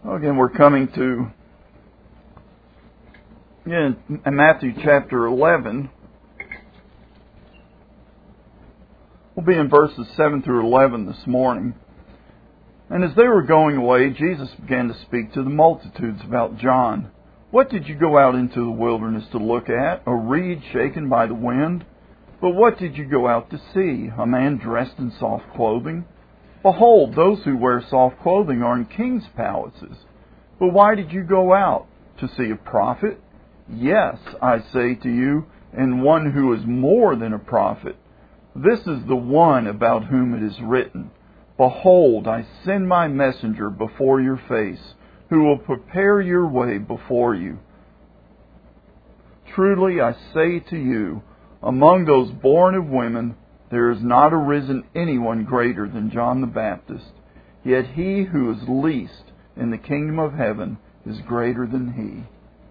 Again, we're coming to in Matthew chapter 11. We'll be in verses 7 through 11 this morning. And as they were going away, Jesus began to speak to the multitudes about John. What did you go out into the wilderness to look at? A reed shaken by the wind? But what did you go out to see? A man dressed in soft clothing? Behold, those who wear soft clothing are in kings' palaces. But why did you go out? To see a prophet? Yes, I say to you, and one who is more than a prophet. This is the one about whom it is written, Behold, I send my messenger before your face, who will prepare your way before you. Truly I say to you, among those born of women, there has not arisen anyone greater than John the Baptist. Yet he who is least in the kingdom of heaven is greater than he.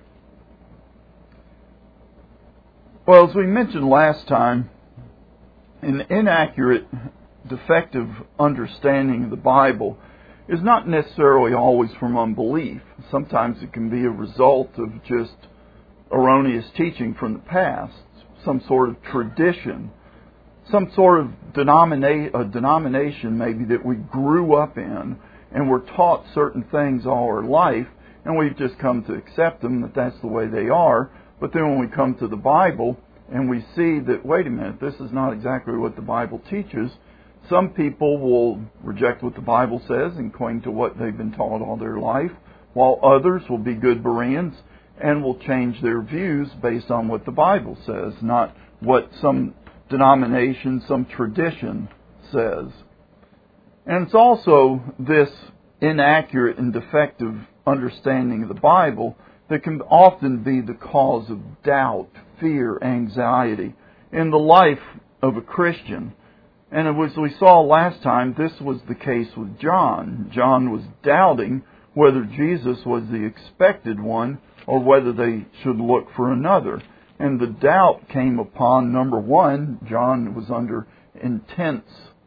Well, as we mentioned last time, an inaccurate, defective understanding of the Bible is not necessarily always from unbelief. Sometimes it can be a result of just erroneous teaching from the past, some sort of tradition, some sort of denomination maybe that we grew up in and were taught certain things all our life, and we've just come to accept them, that that's the way they are. But then when we come to the Bible and we see that, wait a minute, this is not exactly what the Bible teaches, some people will reject what the Bible says and cling to what they've been taught all their life, while others will be good Bereans and will change their views based on what the Bible says, not what some denomination, some tradition says. And it's also this inaccurate and defective understanding of the Bible that can often be the cause of doubt, fear, anxiety in the life of a Christian. And as we saw last time, this was the case with John. John was doubting whether Jesus was the expected one or whether they should look for another. And the doubt came upon, number one, John was under intense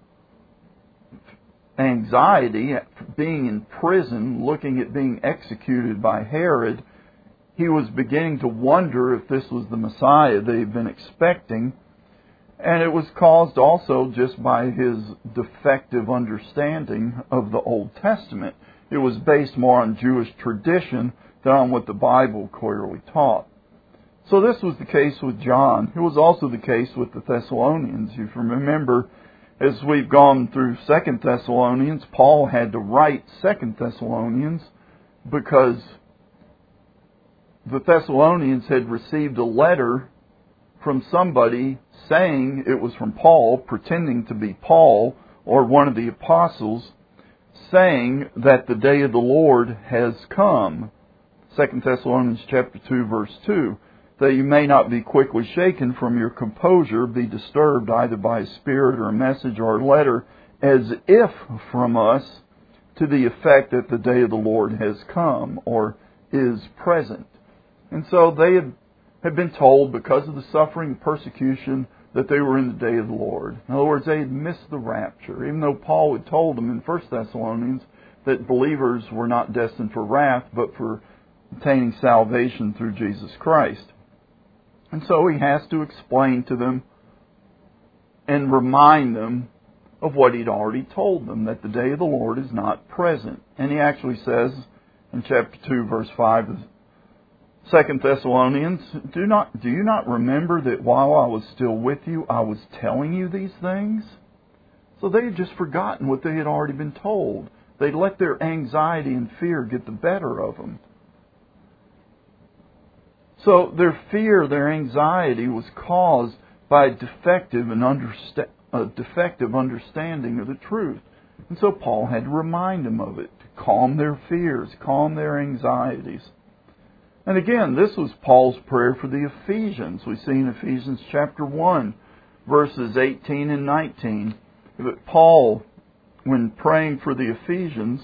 anxiety at being in prison, looking at being executed by Herod. He was beginning to wonder if this was the Messiah they had been expecting. And it was caused also just by his defective understanding of the Old Testament. It was based more on Jewish tradition than on what the Bible clearly taught. So this was the case with John. It was also the case with the Thessalonians. If you remember, as we've gone through 2 Thessalonians, Paul had to write 2 Thessalonians because the Thessalonians had received a letter from somebody saying it was from Paul, pretending to be Paul or one of the apostles, saying that the day of the Lord has come. 2 Thessalonians chapter 2, verse 2. That you may not be quickly shaken from your composure, be disturbed either by a spirit or a message or a letter, as if from us, to the effect that the day of the Lord has come or is present. And so they had been told, because of the suffering and persecution, that they were in the day of the Lord. In other words, they had missed the rapture, even though Paul had told them in 1 Thessalonians that believers were not destined for wrath, but for obtaining salvation through Jesus Christ. And so he has to explain to them and remind them of what he'd already told them, that the day of the Lord is not present. And he actually says in chapter 2, verse 5 of 2 Thessalonians, Do you not remember that while I was still with you, I was telling you these things? So they had just forgotten what they had already been told. They let their anxiety and fear get the better of them. So their fear, their anxiety was caused by a defective understanding of the truth. And so Paul had to remind them of it, to calm their fears, calm their anxieties. And again, this was Paul's prayer for the Ephesians. We see in Ephesians chapter 1, verses 18 and 19, that Paul, when praying for the Ephesians,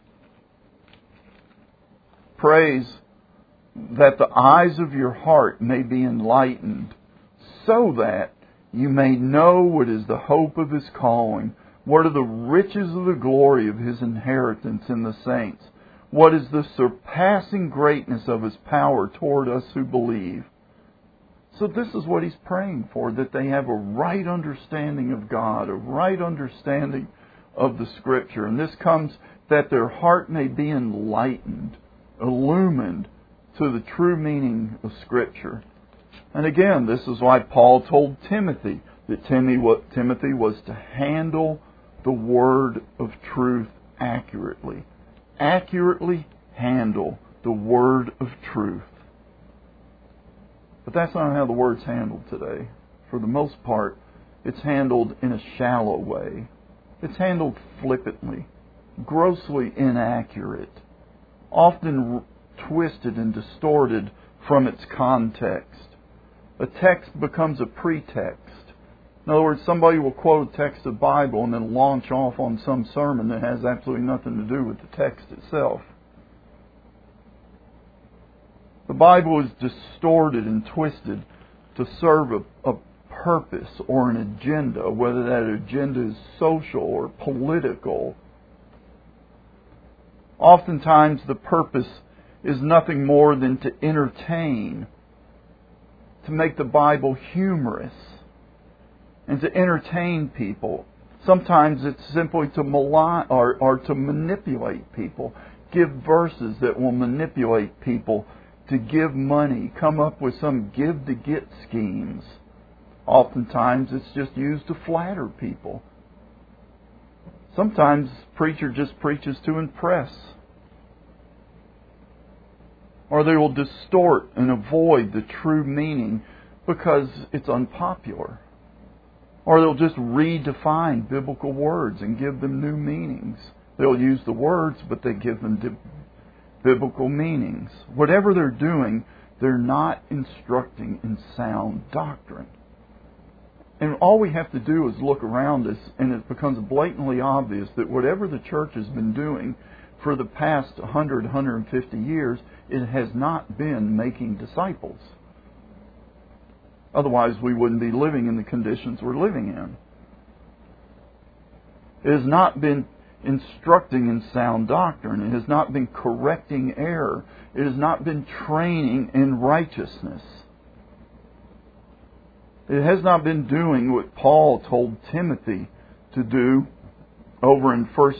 prays that the eyes of your heart may be enlightened, so that you may know what is the hope of His calling, what are the riches of the glory of His inheritance in the saints, What is the surpassing greatness of His power toward us who believe? So this is what he's praying for, that they have a right understanding of God, a right understanding of the Scripture. And this comes that their heart may be enlightened, illumined to the true meaning of Scripture. And again, this is why Paul told Timothy that Timothy was to handle the word of truth accurately. Accurately handle the word of truth. But that's not how the word's handled today. For the most part, it's handled in a shallow way. It's handled flippantly, grossly inaccurate, often twisted and distorted from its context. A text becomes a pretext. In other words, somebody will quote a text of the Bible and then launch off on some sermon that has absolutely nothing to do with the text itself. The Bible is distorted and twisted to serve a purpose or an agenda, whether that agenda is social or political. Oftentimes the purpose is nothing more than to entertain, to make the Bible humorous, and to entertain people. Sometimes it's simply to malign or to manipulate people. Give verses that will manipulate people to give money, come up with some give-to-get schemes. Oftentimes it's just used to flatter people. Sometimes preacher just preaches to impress. Or they will distort and avoid the true meaning because it's unpopular. Or they'll just redefine biblical words and give them new meanings. They'll use the words, but they give them biblical meanings. Whatever they're doing, they're not instructing in sound doctrine. And all we have to do is look around us, and it becomes blatantly obvious that whatever the church has been doing for the past 100, 150 years, it has not been making disciples. Otherwise, we wouldn't be living in the conditions we're living in. It has not been instructing in sound doctrine. It has not been correcting error. It has not been training in righteousness. It has not been doing what Paul told Timothy to do over in 1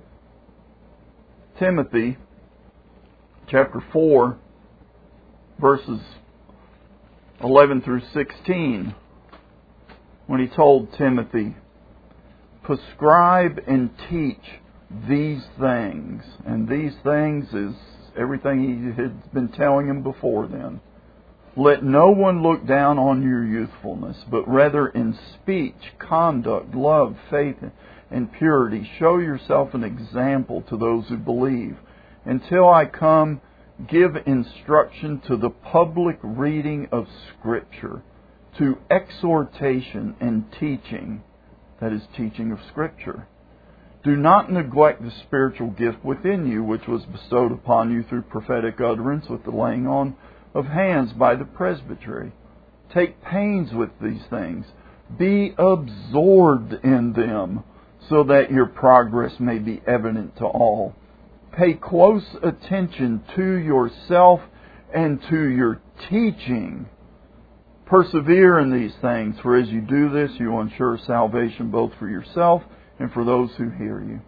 Timothy chapter 4, verses 11 through 16, when he told Timothy, prescribe and teach these things. And these things is everything he had been telling him before then. Let no one look down on your youthfulness, but rather in speech, conduct, love, faith, and purity, show yourself an example to those who believe. Until I come, give instruction to the public reading of Scripture, to exhortation and teaching, that is, teaching of Scripture. Do not neglect the spiritual gift within you, which was bestowed upon you through prophetic utterance with the laying on of hands by the presbytery. Take pains with these things. Be absorbed in them, so that your progress may be evident to all. Pay close attention to yourself and to your teaching. Persevere in these things, for as you do this, you will ensure salvation both for yourself and for those who hear you.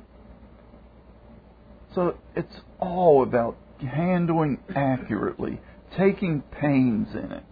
So it's all about handling accurately, taking pains in it.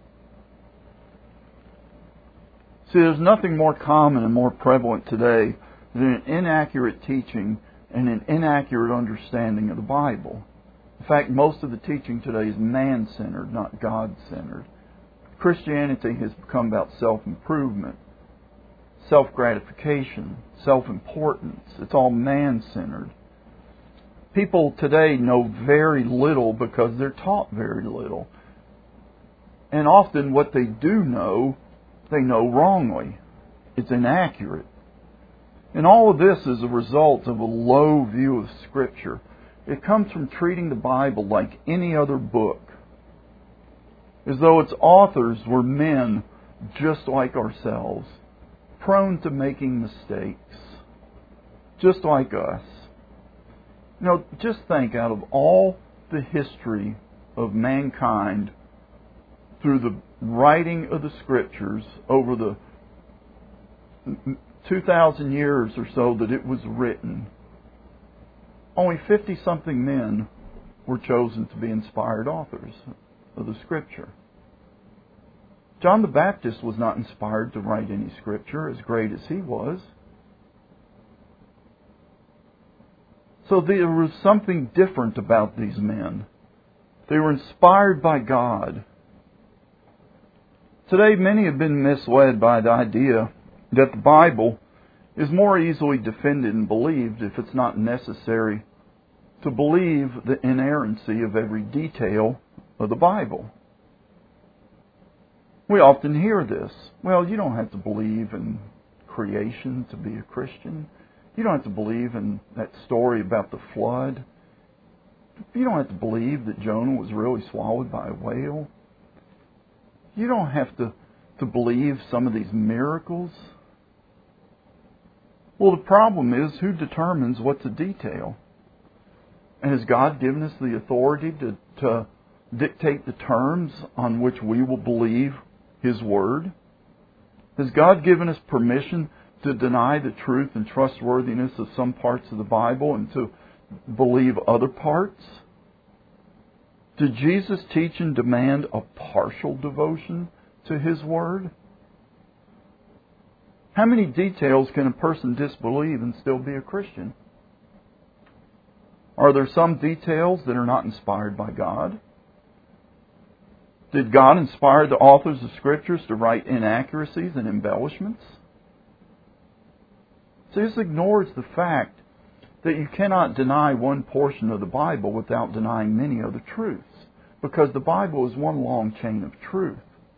See, there's nothing more common and more prevalent today than an inaccurate teaching and an inaccurate understanding of the Bible. In fact, most of the teaching today is man-centered, not God-centered. Christianity has become about self-improvement, self-gratification, self-importance. It's all man-centered. People today know very little because they're taught very little. And often what they do know, they know wrongly. It's inaccurate. And all of this is a result of a low view of Scripture. It comes from treating the Bible like any other book, as though its authors were men just like ourselves, prone to making mistakes, just like us. Just think, out of all the history of mankind through the writing of the Scriptures over the 2,000 years or so that it was written, only 50-something men were chosen to be inspired authors of the Scripture. John the Baptist was not inspired to write any Scripture, as great as he was. So there was something different about these men. They were inspired by God. Today, many have been misled by the idea that the Bible is more easily defended and believed if it's not necessary to believe the inerrancy of every detail of the Bible. We often hear this. Well, you don't have to believe in creation to be a Christian. You don't have to believe in that story about the flood. You don't have to believe that Jonah was really swallowed by a whale. You don't have to believe some of these miracles. Well, the problem is, who determines what's a detail? And has God given us the authority to dictate the terms on which we will believe His Word? Has God given us permission to deny the truth and trustworthiness of some parts of the Bible and to believe other parts? Did Jesus teach and demand a partial devotion to His Word? How many details can a person disbelieve and still be a Christian? Are there some details that are not inspired by God? Did God inspire the authors of Scriptures to write inaccuracies and embellishments? So this ignores the fact that you cannot deny one portion of the Bible without denying many other truths, because the Bible is one long chain of truth.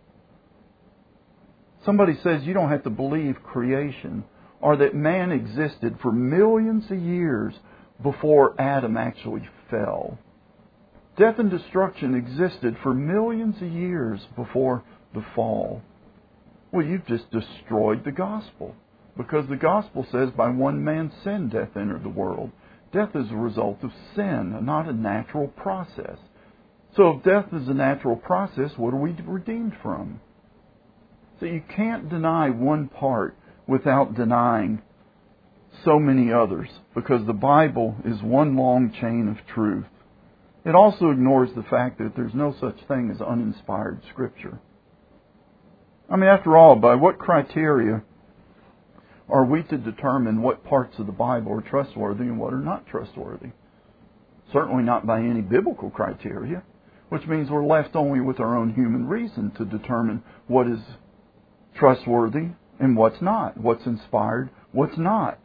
Somebody says you don't have to believe creation, or that man existed for millions of years before Adam actually fell. Death and destruction existed for millions of years before the fall. Well, you've just destroyed the gospel. Because the gospel says by one man's sin death entered the world. Death is a result of sin, not a natural process. So if death is a natural process, what are we redeemed from? So you can't deny one part without denying so many others, because the Bible is one long chain of truth. It also ignores the fact that there's no such thing as uninspired Scripture. I mean, after all, by what criteria are we to determine what parts of the Bible are trustworthy and what are not trustworthy? Certainly not by any biblical criteria, which means we're left only with our own human reason to determine what is trustworthy and what's not, what's inspired, what's not.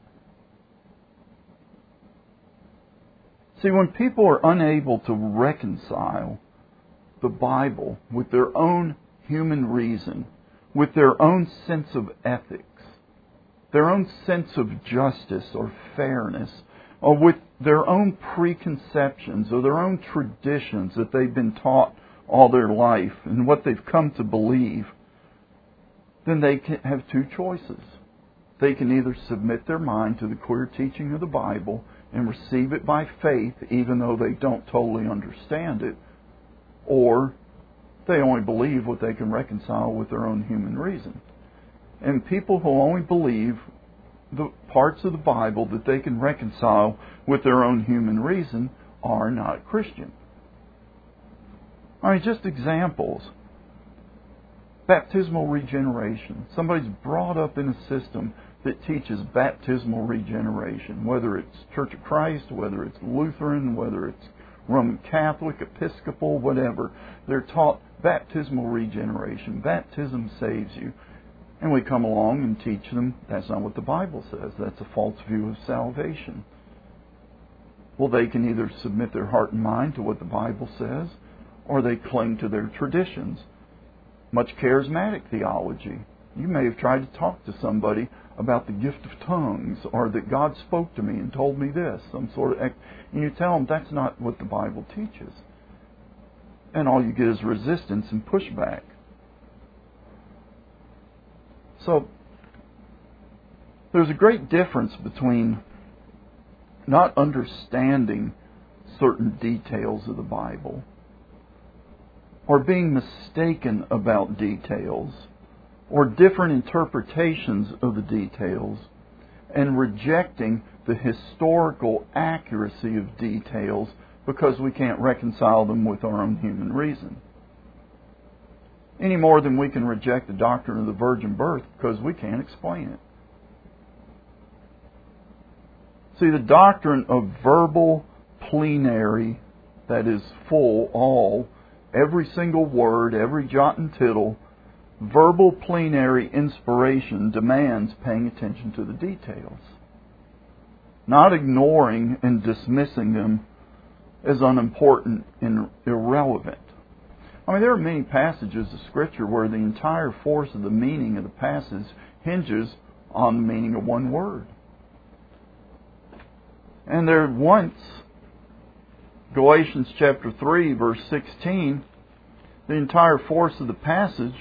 See, when people are unable to reconcile the Bible with their own human reason, with their own sense of ethics, their own sense of justice or fairness, or with their own preconceptions or their own traditions that they've been taught all their life and what they've come to believe, then they can have two choices. They can either submit their mind to the clear teaching of the Bible and receive it by faith, even though they don't totally understand it, or they only believe what they can reconcile with their own human reason. And people who only believe the parts of the Bible that they can reconcile with their own human reason are not Christian. I mean, just examples. Baptismal regeneration. Somebody's brought up in a system that teaches baptismal regeneration, whether it's Church of Christ, whether it's Lutheran, whether it's Roman Catholic, Episcopal, whatever. They're taught baptismal regeneration. Baptism saves you. And we come along and teach them that's not what the Bible says. That's a false view of salvation. Well, they can either submit their heart and mind to what the Bible says, or they cling to their traditions. Much charismatic theology. You may have tried to talk to somebody about the gift of tongues, or that God spoke to me and told me this, some sort of, and you tell them that's not what the Bible teaches. And all you get is resistance and pushback. So, there's a great difference between not understanding certain details of the Bible, or being mistaken about details, or different interpretations of the details, and rejecting the historical accuracy of details because we can't reconcile them with our own human reason. Any more than we can reject the doctrine of the virgin birth because we can't explain it. See, the doctrine of verbal plenary, that is full, all, every single word, every jot and tittle, verbal plenary inspiration demands paying attention to the details, not ignoring and dismissing them as unimportant and irrelevant. I mean, there are many passages of Scripture where the entire force of the meaning of the passage hinges on the meaning of one word. And there once, Galatians chapter 3, verse 16, the entire force of the passage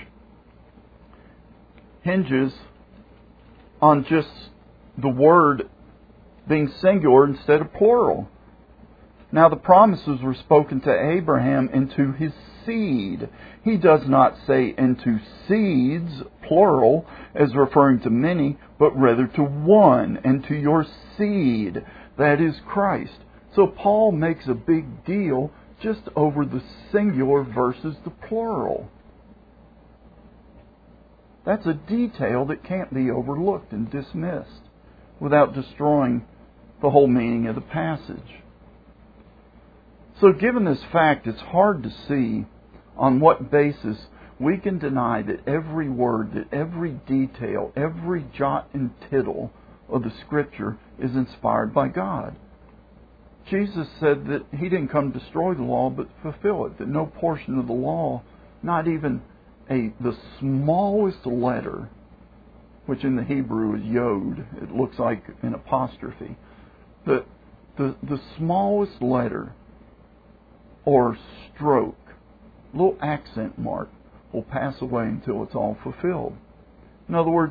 hinges on just the word being singular instead of plural. Now the promises were spoken to Abraham and to his seed. He does not say into seeds, plural, as referring to many, but rather to one, and to your seed, that is Christ. So Paul makes a big deal just over the singular versus the plural. That's a detail that can't be overlooked and dismissed without destroying the whole meaning of the passage. So given this fact, it's hard to see on what basis we can deny that every word, that every detail, every jot and tittle of the Scripture is inspired by God. Jesus said that He didn't come to destroy the law but fulfill it, that no portion of the law, not even the smallest letter, which in the Hebrew is yod, it looks like an apostrophe, the smallest letter or stroke, little accent mark, will pass away until it's all fulfilled. In other words,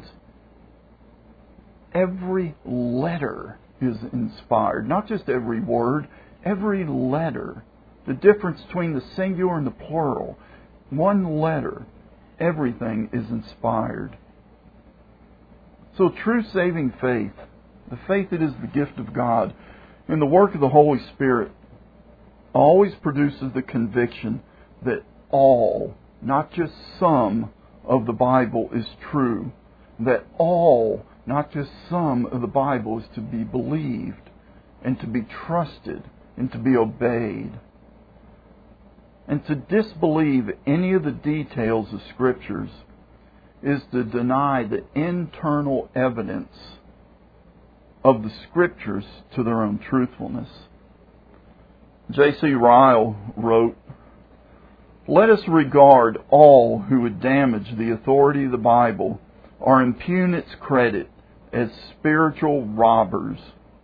every letter is inspired, not just every word, every letter. The difference between the singular and the plural, one letter, everything is inspired. So true saving faith, the faith that is the gift of God, in the work of the Holy Spirit, always produces the conviction that all, not just some, of the Bible is true. That all, not just some, of the Bible is to be believed and to be trusted and to be obeyed. And to disbelieve any of the details of Scriptures is to deny the internal evidence of the Scriptures to their own truthfulness. J.C. Ryle wrote, "Let us regard all who would damage the authority of the Bible or impugn its credit as spiritual robbers."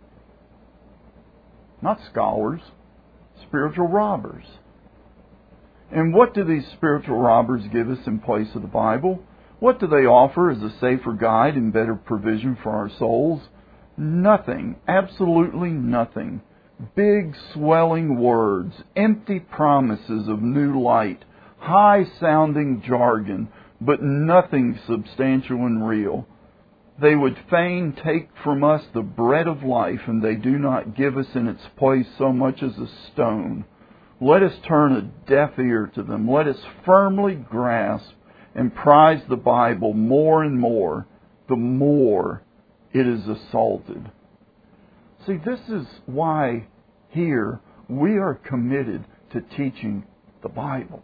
Not scholars, spiritual robbers. And what do these spiritual robbers give us in place of the Bible? What do they offer as a safer guide and better provision for our souls? Nothing, absolutely nothing. Big swelling words, empty promises of new light, high-sounding jargon, but nothing substantial and real. They would fain take from us the bread of life, and they do not give us in its place so much as a stone. Let us turn a deaf ear to them. Let us firmly grasp and prize the Bible more and more, the more it is assaulted. See, this is why here we are committed to teaching the Bible.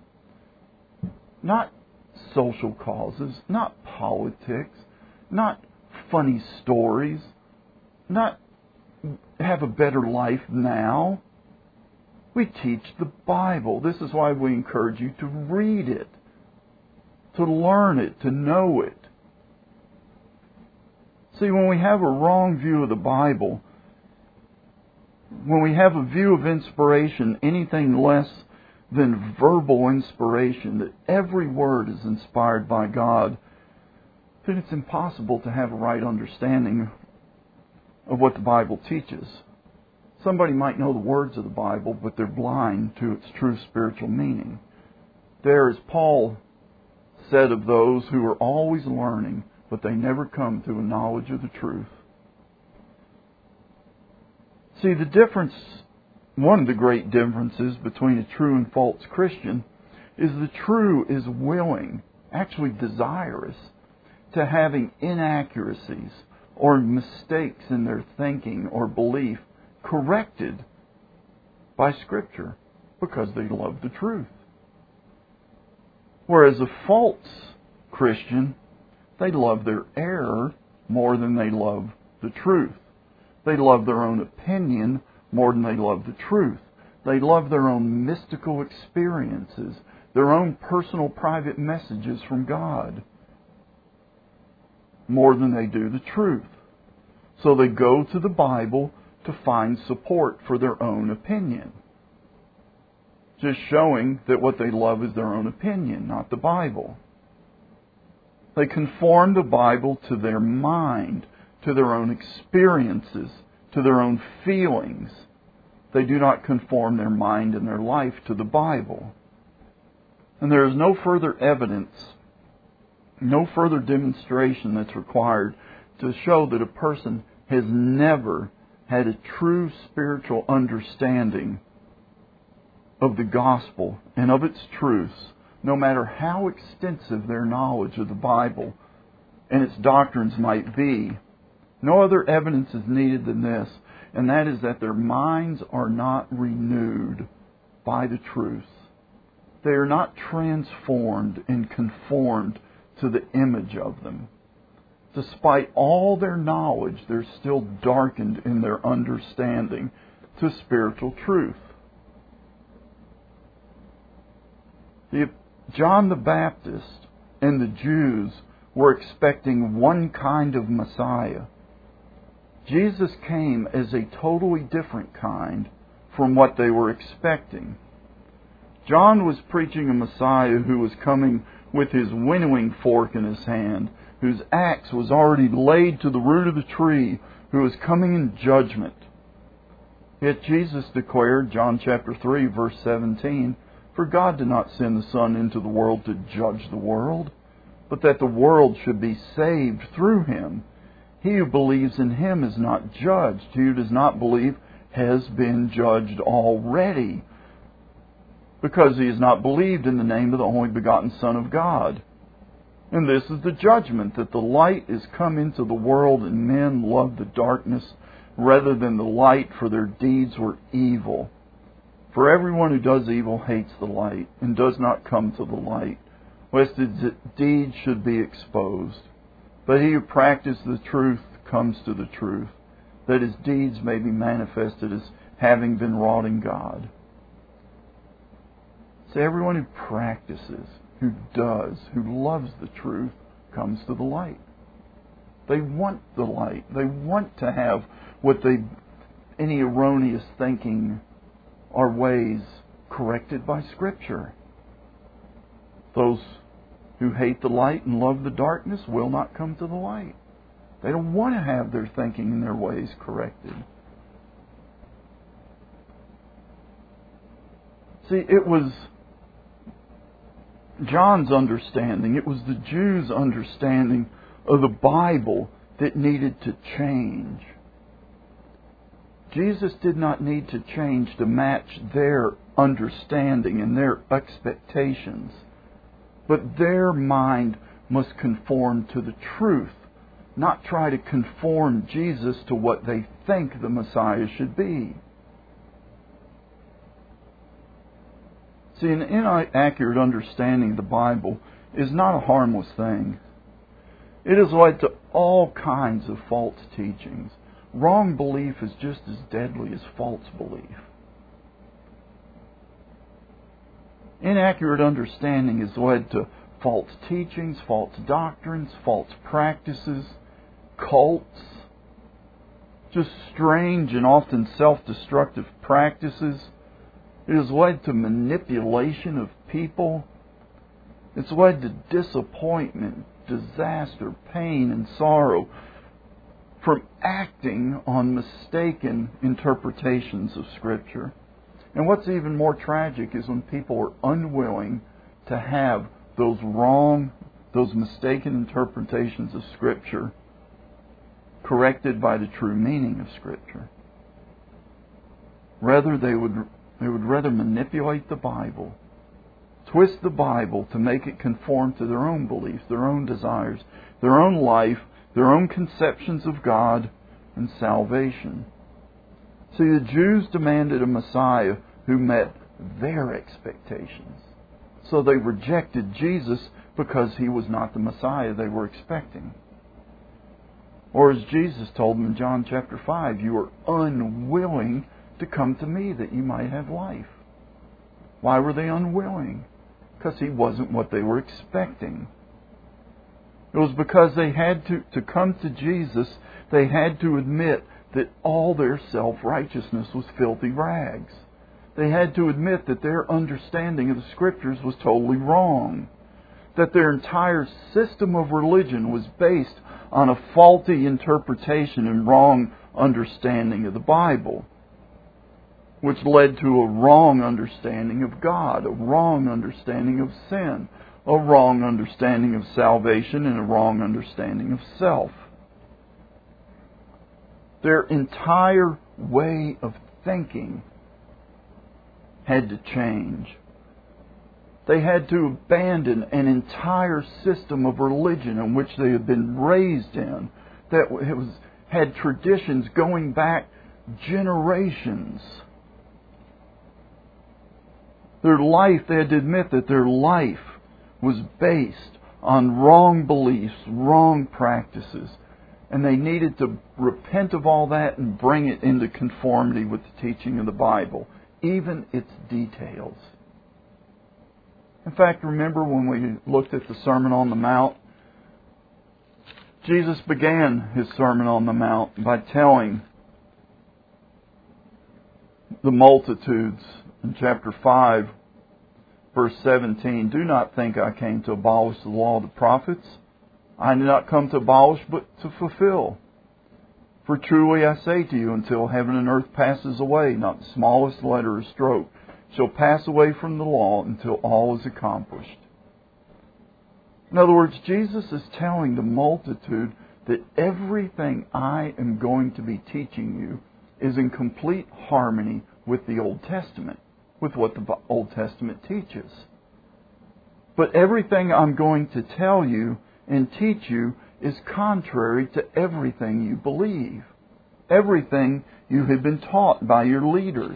Not social causes, not politics, not funny stories, not have a better life now. We teach the Bible. This is why we encourage you to read it, to learn it, to know it. See, when we have a wrong view of the Bible, when we have a view of inspiration, anything less than verbal inspiration, that every word is inspired by God, then it's impossible to have a right understanding of what the Bible teaches. Somebody might know the words of the Bible, but they're blind to its true spiritual meaning. There, as Paul said of those who are always learning, but they never come to a knowledge of the truth. See, the difference, one of the great differences between a true and false Christian is the true is willing, actually desirous, to having inaccuracies or mistakes in their thinking or belief corrected by Scripture because they love the truth. Whereas a false Christian, they love their error more than they love the truth. They love their own opinion more than they love the truth. They love their own mystical experiences, their own personal private messages from God more than they do the truth. So they go to the Bible to find support for their own opinion. Just showing that what they love is their own opinion, not the Bible. They conform the Bible to their mind, to their own experiences, to their own feelings. They do not conform their mind and their life to the Bible. And there is no further evidence, no further demonstration that's required to show that a person has never had a true spiritual understanding of the gospel and of its truths, no matter how extensive their knowledge of the Bible and its doctrines might be. No other evidence is needed than this, and that is that their minds are not renewed by the truth. They are not transformed and conformed to the image of them. Despite all their knowledge, they're still darkened in their understanding to spiritual truth. John the Baptist and the Jews were expecting one kind of Messiah. Jesus came as a totally different kind from what they were expecting. John was preaching a Messiah who was coming with his winnowing fork in his hand, whose axe was already laid to the root of the tree, who was coming in judgment. Yet Jesus declared, John chapter 3, verse 17, "For God did not send the Son into the world to judge the world, but that the world should be saved through Him. He who believes in Him is not judged. He who does not believe has been judged already, because he has not believed in the name of the only begotten Son of God. And this is the judgment, that the light is come into the world, and men love the darkness rather than the light, for their deeds were evil. For everyone who does evil hates the light, and does not come to the light, lest his deeds should be exposed. But he who practices the truth comes to the truth, that his deeds may be manifested as having been wrought in God." So everyone who practices, who does, who loves the truth, comes to the light. They want the light. They want to have any erroneous thinking or ways corrected by Scripture. Those who hate the light and love the darkness will not come to the light. They don't want to have their thinking and their ways corrected. See, it was John's understanding, it was the Jews' understanding of the Bible that needed to change. Jesus did not need to change to match their understanding and their expectations, but their mind must conform to the truth, not try to conform Jesus to what they think the Messiah should be. See, an inaccurate understanding of the Bible is not a harmless thing. It has led to all kinds of false teachings. Wrong belief is just as deadly as false belief. Inaccurate understanding has led to false teachings, false doctrines, false practices, cults, just strange and often self-destructive practices. It has led to manipulation of people. It's led to disappointment, disaster, pain, and sorrow from acting on mistaken interpretations of Scripture. And what's even more tragic is when people are unwilling to have those mistaken interpretations of Scripture corrected by the true meaning of Scripture. Rather, they would rather manipulate the Bible, twist the Bible to make it conform to their own beliefs, their own desires, their own life, their own conceptions of God and salvation. See, the Jews demanded a Messiah who met their expectations. So they rejected Jesus because He was not the Messiah they were expecting. Or as Jesus told them in John chapter 5, you are unwilling to come to me that you might have life. Why were they unwilling? Because He wasn't what they were expecting. It was because they had to come to Jesus, they had to admit that all their self-righteousness was filthy rags. They had to admit that their understanding of the Scriptures was totally wrong. That their entire system of religion was based on a faulty interpretation and wrong understanding of the Bible, which led to a wrong understanding of God, a wrong understanding of sin, a wrong understanding of salvation, and a wrong understanding of self. Their entire way of thinking had to change. They had to abandon an entire system of religion in which they had been raised in, that had traditions going back generations. Their life, they had to admit that their life was based on wrong beliefs, wrong practices, and they needed to repent of all that and bring it into conformity with the teaching of the Bible, even its details. In fact, remember when we looked at the Sermon on the Mount? Jesus began His Sermon on the Mount by telling the multitudes in chapter 5, verse 17, do not think I came to abolish the law of the prophets. I did not come to abolish, but to fulfill. For truly I say to you, until heaven and earth passes away, not the smallest letter or stroke shall pass away from the law until all is accomplished. In other words, Jesus is telling the multitude that everything I am going to be teaching you is in complete harmony with the Old Testament, with what the Old Testament teaches. But everything I'm going to tell you and teach you is contrary to everything you believe, everything you have been taught by your leaders.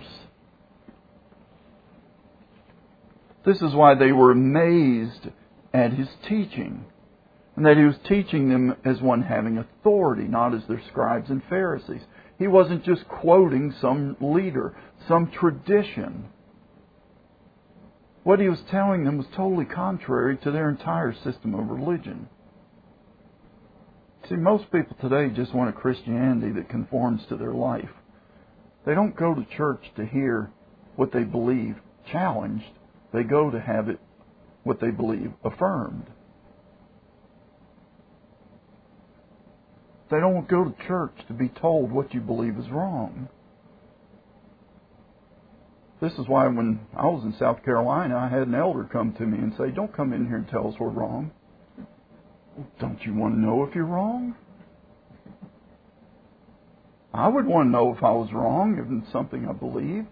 This is why they were amazed at His teaching, and that He was teaching them as one having authority, not as their scribes and Pharisees. He wasn't just quoting some leader, some tradition. What He was telling them was totally contrary to their entire system of religion. See, most people today just want a Christianity that conforms to their life. They don't go to church to hear what they believe challenged. They go to have it, what they believe, affirmed. They don't go to church to be told what you believe is wrong. This is why when I was in South Carolina, I had an elder come to me and say, don't come in here and tell us we're wrong. Don't you want to know if you're wrong? I would want to know if I was wrong in something I believed.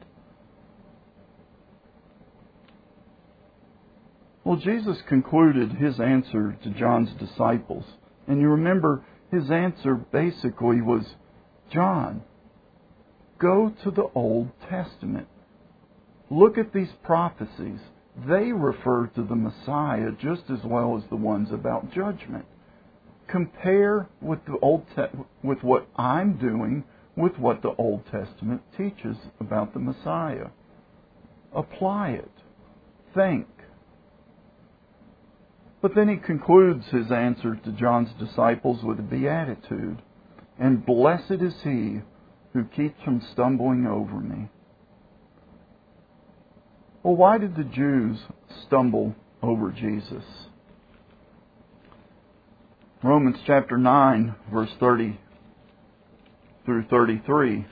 Well, Jesus concluded His answer to John's disciples. And you remember, His answer basically was, John, go to the Old Testament. Look at these prophecies. They refer to the Messiah just as well as the ones about judgment. Compare with with what I'm doing with what the Old Testament teaches about the Messiah. Apply it. Think. But then He concludes His answer to John's disciples with a beatitude. And blessed is he who keeps from stumbling over me. Well, why did the Jews stumble over Jesus? Romans chapter 9, verse 30 through 33.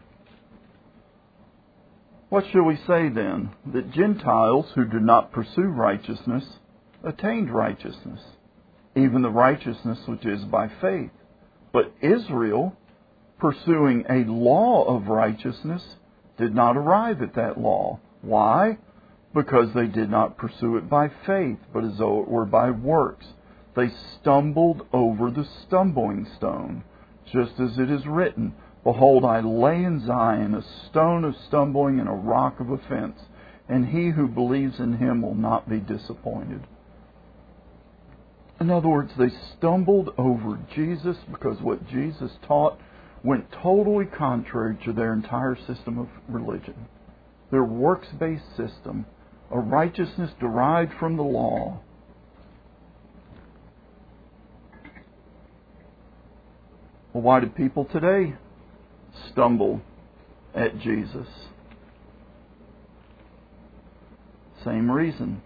What shall we say then? That Gentiles who did not pursue righteousness attained righteousness, even the righteousness which is by faith. But Israel, pursuing a law of righteousness, did not arrive at that law. Why? Because they did not pursue it by faith, but as though it were by works. They stumbled over the stumbling stone, just as it is written, Behold, I lay in Zion a stone of stumbling and a rock of offense, and he who believes in him will not be disappointed. In other words, they stumbled over Jesus because what Jesus taught went totally contrary to their entire system of religion. Their works-based system, a righteousness derived from the law. Well, why do people today stumble at Jesus? Same reason.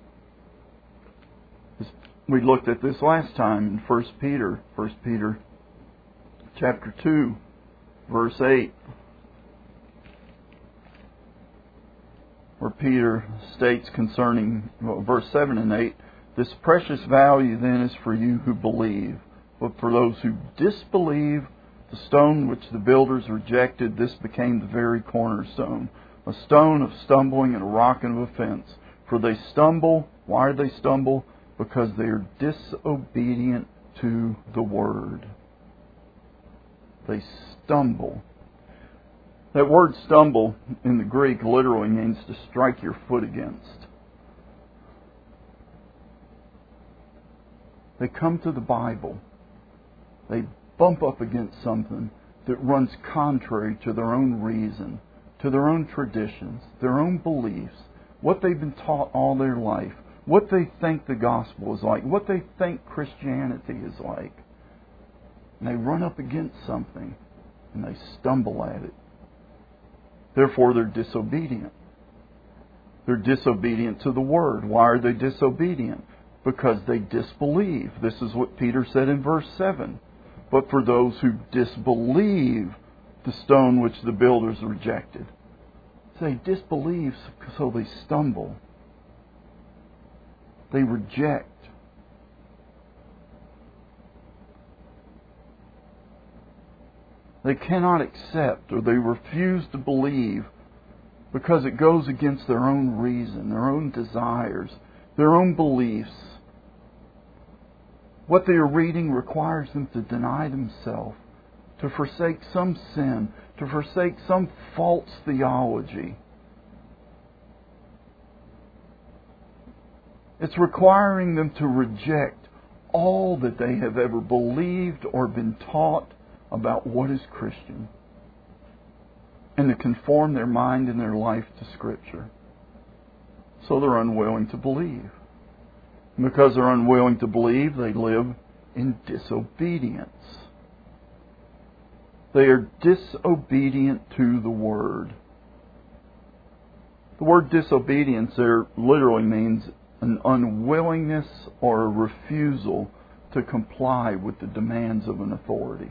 We looked at this last time in 1 Peter chapter 2, verse 8, where Peter states concerning verse 7 and 8, This precious value then is for you who believe, but for those who disbelieve, the stone which the builders rejected, this became the very cornerstone, a stone of stumbling and a rock of offense. For they stumble. Why do they stumble? Because they are disobedient to the word. They stumble. That word stumble in the Greek literally means to strike your foot against. They come to the Bible. They bump up against something that runs contrary to their own reason, to their own traditions, their own beliefs, what they've been taught all their life, what they think the gospel is like, what they think Christianity is like. And they run up against something and they stumble at it. Therefore, they're disobedient. They're disobedient to the word. Why are they disobedient? Because they disbelieve. This is what Peter said in verse 7. But for those who disbelieve, the stone which the builders rejected. They disbelieve, so they stumble. They reject. They cannot accept, or they refuse to believe, because it goes against their own reason, their own desires, their own beliefs. What they are reading requires them to deny themselves, to forsake some sin, to forsake some false theology. It's requiring them to reject all that they have ever believed or been taught about what is Christian, and to conform their mind and their life to Scripture. So they're unwilling to believe. And because they're unwilling to believe, they live in disobedience. They are disobedient to the Word. The word disobedience there literally means an unwillingness or a refusal to comply with the demands of an authority.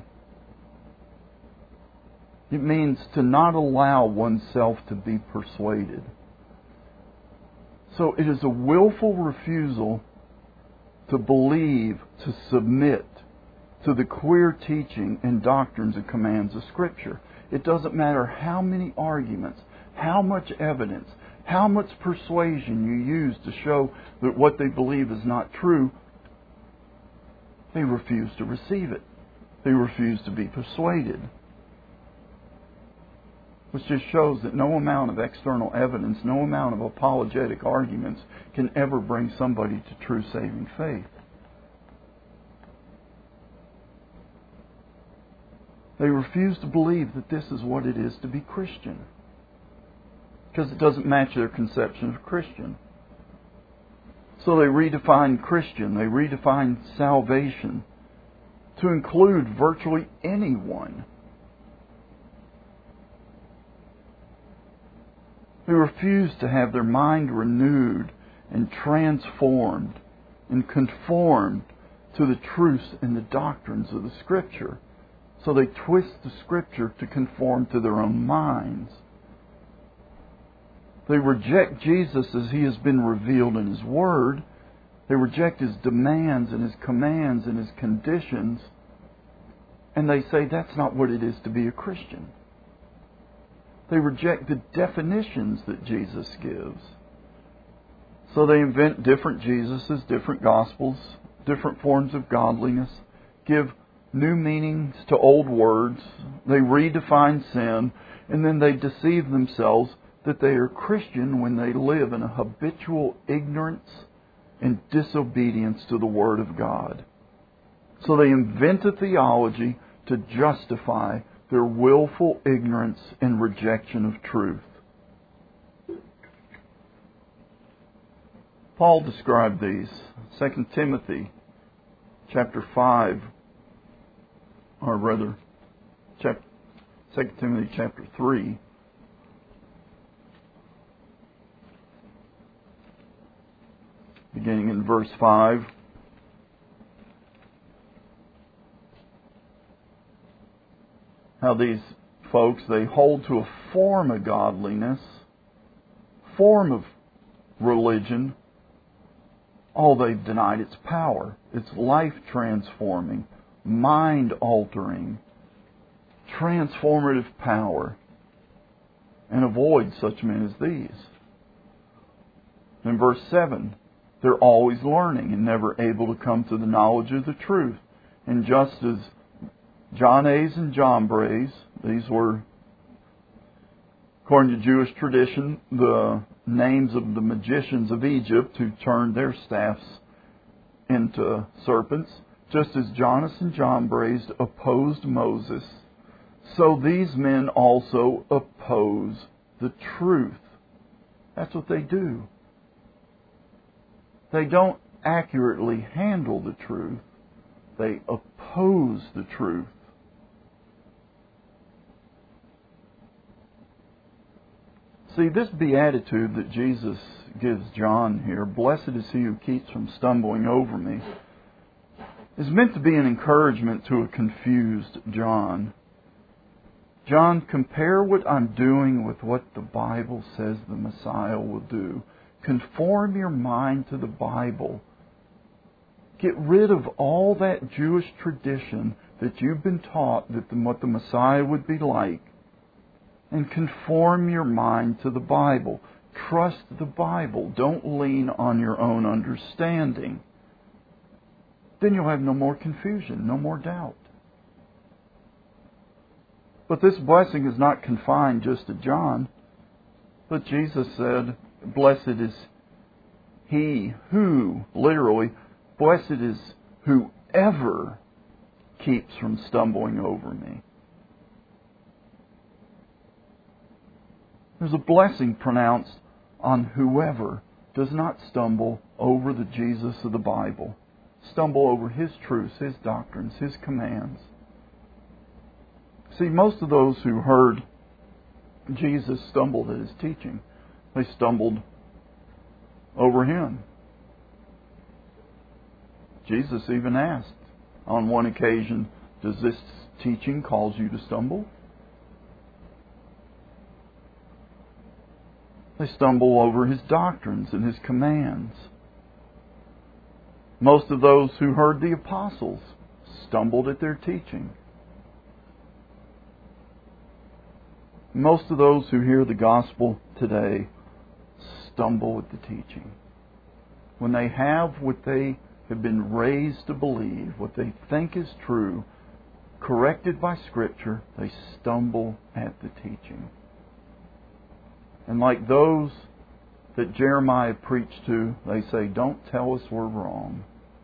It means to not allow oneself to be persuaded. So it is a willful refusal to believe, to submit to the clear teaching and doctrines and commands of Scripture. It doesn't matter how many arguments, how much evidence, how much persuasion you use to show that what they believe is not true. They refuse to receive it. They refuse to be persuaded. Which just shows that no amount of external evidence, no amount of apologetic arguments can ever bring somebody to true saving faith. They refuse to believe that this is what it is to be Christian, because it doesn't match their conception of Christian. So they redefine Christian, they redefine salvation to include virtually anyone. They refuse to have their mind renewed and transformed and conformed to the truths and the doctrines of the Scripture. So they twist the Scripture to conform to their own minds. They reject Jesus as He has been revealed in His Word. They reject His demands and His commands and His conditions. And they say that's not what it is to be a Christian. They reject the definitions that Jesus gives. So they invent different Jesuses, different Gospels, different forms of godliness, give new meanings to old words. They redefine sin, and then they deceive themselves that they are Christian when they live in a habitual ignorance and disobedience to the Word of God. So they invent a theology to justify their willful ignorance and rejection of truth. Paul described these. 2 Timothy chapter 5, or rather, 2 Timothy chapter 3. Beginning in verse 5. How these folks, they hold to a form of godliness, form of religion. They've denied its power, its life-transforming, mind-altering, transformative power, and avoid such men as these. In verse 7, they're always learning and never able to come to the knowledge of the truth. And just as Jannes and Jambres, these were, according to Jewish tradition, the names of the magicians of Egypt who turned their staffs into serpents. Just as Jannes and Jambres opposed Moses, so these men also oppose the truth. That's what they do. They don't accurately handle the truth. They oppose the truth. See, this beatitude that Jesus gives John here, blessed is he who keeps from stumbling over me, is meant to be an encouragement to a confused John. John, compare what I'm doing with what the Bible says the Messiah will do. Conform your mind to the Bible. Get rid of all that Jewish tradition that you've been taught that what the Messiah would be like. And conform your mind to the Bible. Trust the Bible. Don't lean on your own understanding. Then you'll have no more confusion, no more doubt. But this blessing is not confined just to John. But Jesus said, blessed is he who, literally, blessed is whoever keeps from stumbling over me. There's a blessing pronounced on whoever does not stumble over the Jesus of the Bible, stumble over His truths, His doctrines, His commands. See, most of those who heard Jesus stumbled at His teaching. They stumbled over Him. Jesus even asked on one occasion, does this teaching cause you to stumble? They stumble over His doctrines and His commands. Most of those who heard the apostles stumbled at their teaching. Most of those who hear the gospel today stumble at the teaching. When they have what they have been raised to believe, what they think is true, corrected by Scripture, they stumble at the teaching. And like those that Jeremiah preached to, they say, don't tell us we're wrong.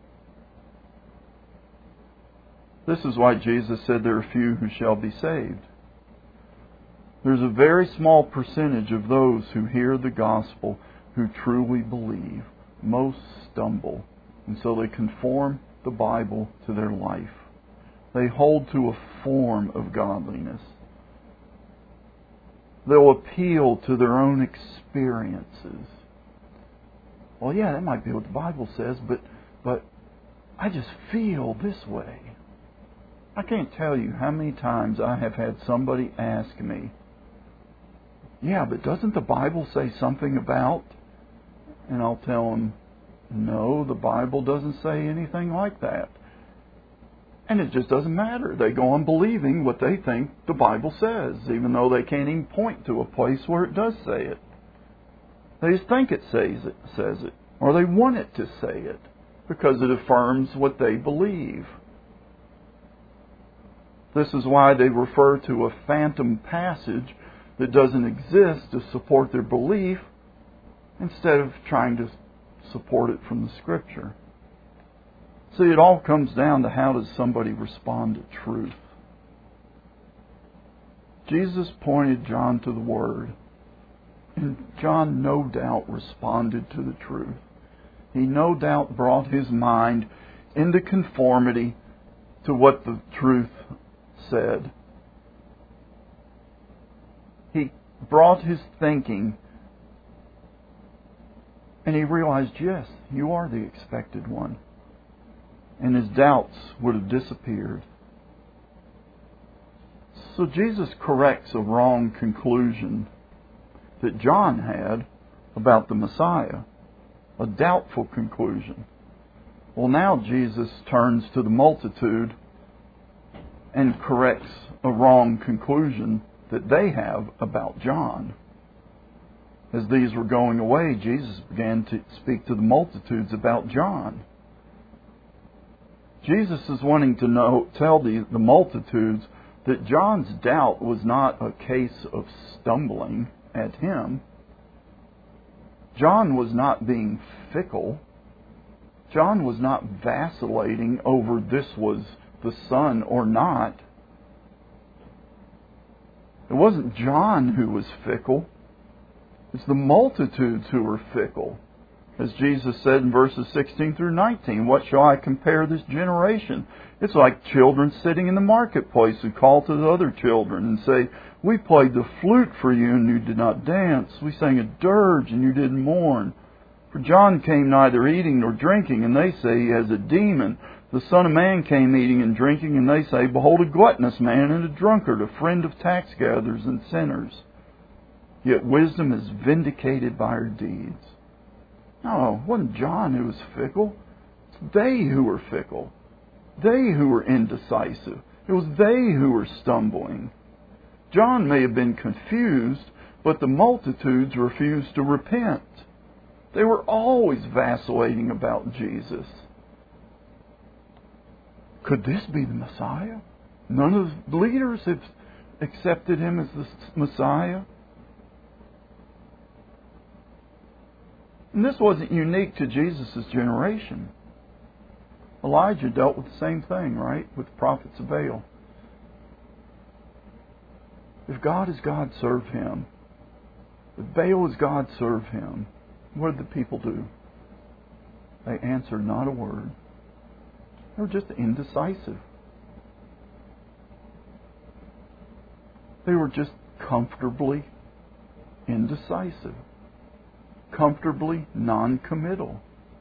This is why Jesus said there are few who shall be saved. There's a very small percentage of those who hear the gospel who truly believe. Most stumble. And so they conform the Bible to their life. They hold to a form of godliness. They'll appeal to their own experiences. Well, yeah, that might be what the Bible says, but I just feel this way. I can't tell you how many times I have had somebody ask me, yeah, but doesn't the Bible say something about? And I'll tell them, no, the Bible doesn't say anything like that. And it just doesn't matter. They go on believing what they think the Bible says, even though they can't even point to a place where it does say it. They just think it says it, or they want it to say it, because it affirms what they believe. This is why they refer to a phantom passage that doesn't exist to support their belief, instead of trying to support it from the Scripture. See, it all comes down to how does somebody respond to truth. Jesus pointed John to the Word, and John no doubt responded to the truth. He no doubt brought his mind into conformity to what the truth said. He brought his thinking, and he realized, yes, you are the expected one. And his doubts would have disappeared. So Jesus corrects a wrong conclusion that John had about the Messiah, a doubtful conclusion. Well, now Jesus turns to the multitude and corrects a wrong conclusion that they have about John. As these were going away, Jesus began to speak to the multitudes about John. Jesus is wanting to tell the multitudes that John's doubt was not a case of stumbling at him. John was not being fickle. John was not vacillating over this was the Son or not. It wasn't John who was fickle. It's the multitudes who were fickle. As Jesus said in verses 16 through 19, what shall I compare this generation? It's like children sitting in the marketplace who call to the other children and say, we played the flute for you and you did not dance. We sang a dirge and you didn't mourn. For John came neither eating nor drinking, and they say he has a demon. The Son of Man came eating and drinking, and they say, behold, a gluttonous man and a drunkard, a friend of tax gatherers and sinners. Yet wisdom is vindicated by her deeds. No, it wasn't John who was fickle. It's they who were fickle. They who were indecisive. It was they who were stumbling. John may have been confused, but the multitudes refused to repent. They were always vacillating about Jesus. Could this be the Messiah? None of the leaders have accepted him as the Messiah. And this wasn't unique to Jesus' generation. Elijah dealt with the same thing, right? With the prophets of Baal. If God is God, serve him. If Baal is God, serve him. What did the people do? They answered not a word. They were just indecisive. They were just comfortably indecisive. Comfortably non-committal.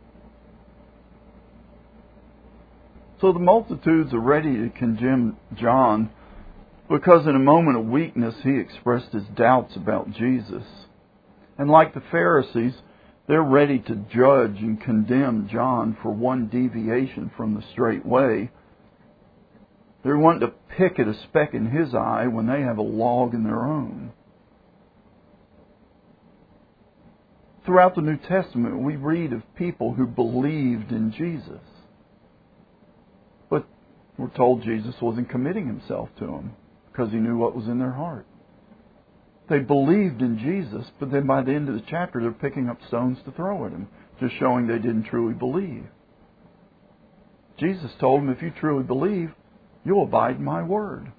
So the multitudes are ready to condemn John because in a moment of weakness he expressed his doubts about Jesus. And like the Pharisees, they're ready to judge and condemn John for one deviation from the straight way. They're wanting to pick at a speck in his eye when they have a log in their own. Throughout the New Testament, we read of people who believed in Jesus. But we're told Jesus wasn't committing himself to them because he knew what was in their heart. They believed in Jesus, but then by the end of the chapter, they're picking up stones to throw at him, just showing they didn't truly believe. Jesus told them, if you truly believe, you'll abide in my word.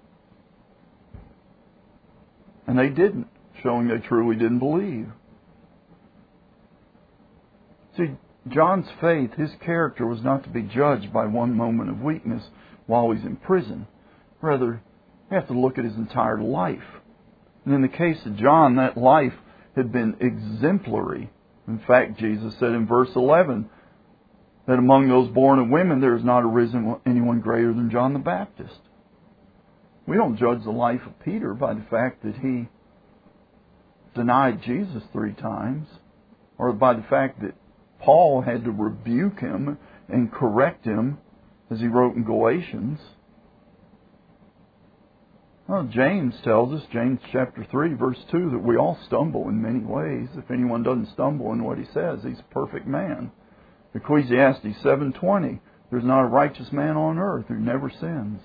And they didn't, showing they truly didn't believe. See, John's faith, his character, was not to be judged by one moment of weakness while he's in prison. Rather, you have to look at his entire life. And in the case of John, that life had been exemplary. In fact, Jesus said in verse 11 that among those born of women there has not arisen anyone greater than John the Baptist. We don't judge the life of Peter by the fact that he denied Jesus 3 times, or by the fact that Paul had to rebuke him and correct him, as he wrote in Galatians. Well, James tells us, James chapter 3, verse 2, that we all stumble in many ways. If anyone doesn't stumble in what he says, he's a perfect man. Ecclesiastes 7:20, there's not a righteous man on earth who never sins.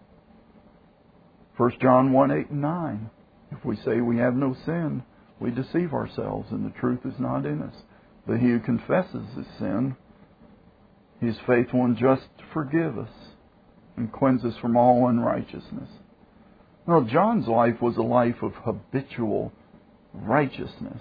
1 John 1:8 and 9, if we say we have no sin, we deceive ourselves and the truth is not in us. But he who confesses his sin, he is faithful and just to forgive us and cleanse us from all unrighteousness. Now, John's life was a life of habitual righteousness.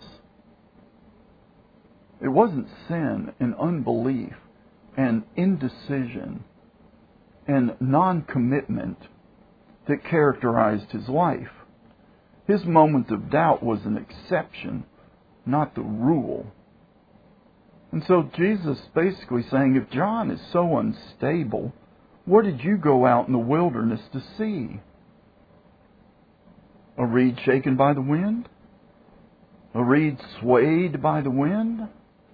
It wasn't sin and unbelief and indecision and non-commitment that characterized his life. His moment of doubt was an exception, not the rule. And so Jesus basically saying, if John is so unstable, what did you go out in the wilderness to see? A reed shaken by the wind? A reed swayed by the wind?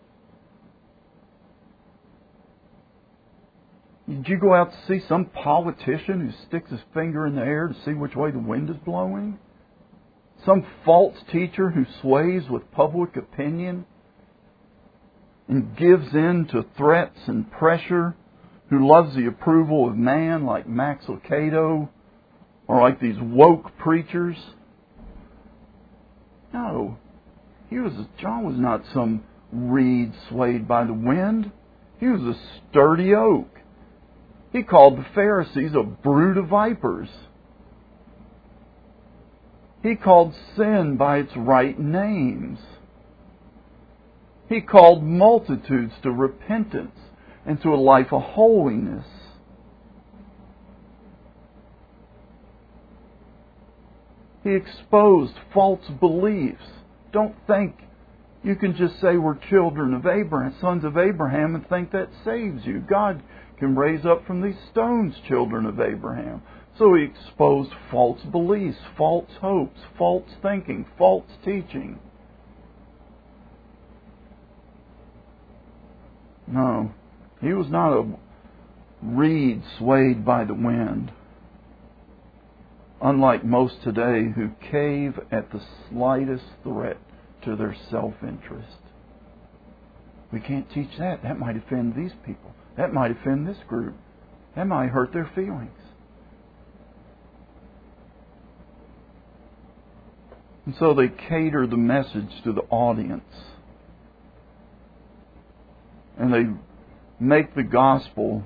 Did you go out to see some politician who sticks his finger in the air to see which way the wind is blowing? Some false teacher who sways with public opinion and gives in to threats and pressure, who loves the approval of man like Max Lucado or like these woke preachers? No. John was not some reed swayed by the wind. He was a sturdy oak. He called the Pharisees a brood of vipers. He called sin by its right names. He called multitudes to repentance and to a life of holiness. He exposed false beliefs. Don't think you can just say we're children of Abraham, sons of Abraham, and think that saves you. God can raise up from these stones children of Abraham. So he exposed false beliefs, false hopes, false thinking, false teaching. No, he was not a reed swayed by the wind. Unlike most today who cave at the slightest threat to their self-interest. We can't teach that. That might offend these people. That might offend this group. That might hurt their feelings. And so they cater the message to the audience. And they make the gospel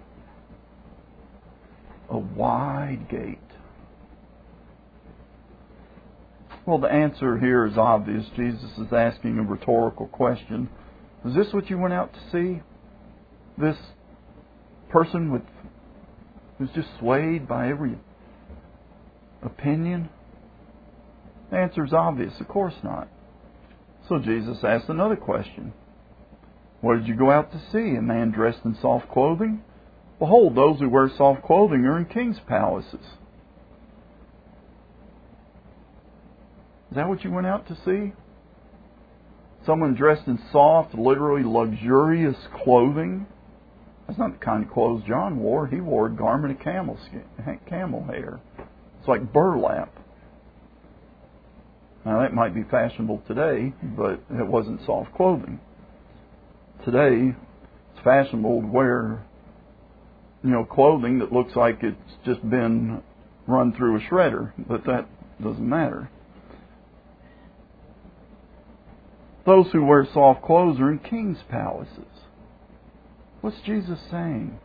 a wide gate. Well, the answer here is obvious. Jesus is asking a rhetorical question. Is this what you went out to see? This person who's just swayed by every opinion? The answer is obvious. Of course not. So Jesus asked another question. What did you go out to see? A man dressed in soft clothing? Behold, those who wear soft clothing are in king's palaces. Is that what you went out to see? Someone dressed in soft, literally luxurious clothing? That's not the kind of clothes John wore. He wore a garment of camel hair. It's like burlap. Now that might be fashionable today, but it wasn't soft clothing. Today, it's fashionable to wear, clothing that looks like it's just been run through a shredder, but that doesn't matter. Those who wear soft clothes are in king's palaces. What's Jesus saying?